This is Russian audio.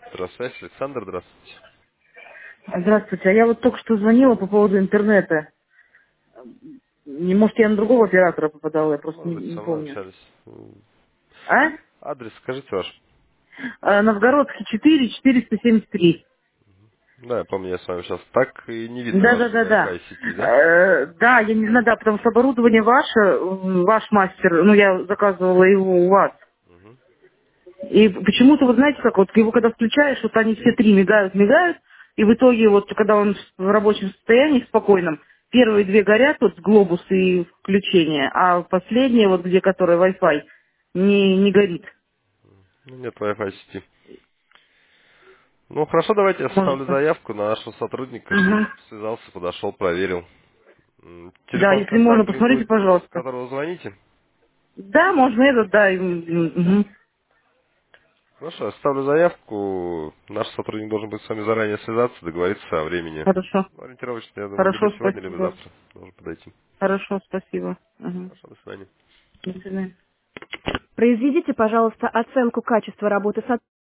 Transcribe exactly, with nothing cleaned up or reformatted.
Здравствуйте, Александр, здравствуйте. Здравствуйте. А я вот только что звонила по поводу интернета. Не, может, я на другого оператора попадала, я просто Может не, быть, не со мной помню. общались. М, А? Адрес скажите ваш. А, Новгородский четыре, четыреста семьдесят три. Да, я помню, я с вами сейчас так и не видно Да, да, вашей да, да. Wi-Fi сети, да? Э, да, я не знаю, да, потому что оборудование ваше, м, ваш мастер, ну, я заказывала его у вас. Мгм. И почему-то, вот знаете, как вот его когда включаешь, вот они все три мигают, мигают, и в итоге вот, когда он в рабочем состоянии, спокойном, первые две горят, вот глобус и включение, а последняя, вот где которая Wi-Fi, не, не горит. Ну, нет Wi-Fi сети. Ну, хорошо, давайте я Может. составлю заявку на нашего сотрудника, чтобы Угу. связался, подошел, проверил. М, Да, Телефон если можно, контактный посмотрите, будет, с пожалуйста. которого звоните. Да, можно этот, да. и, м, мгм. Хорошо, я составлю заявку. Наш сотрудник должен будет с вами заранее связаться, договориться о времени. Хорошо. Ну, ориентировочно, я думаю, либо Хорошо, сегодня, либо спасибо. завтра должен подойти. Хорошо, спасибо. Угу. Хорошо, до свидания. До свидания. Произведите, пожалуйста, оценку качества работы сотрудника.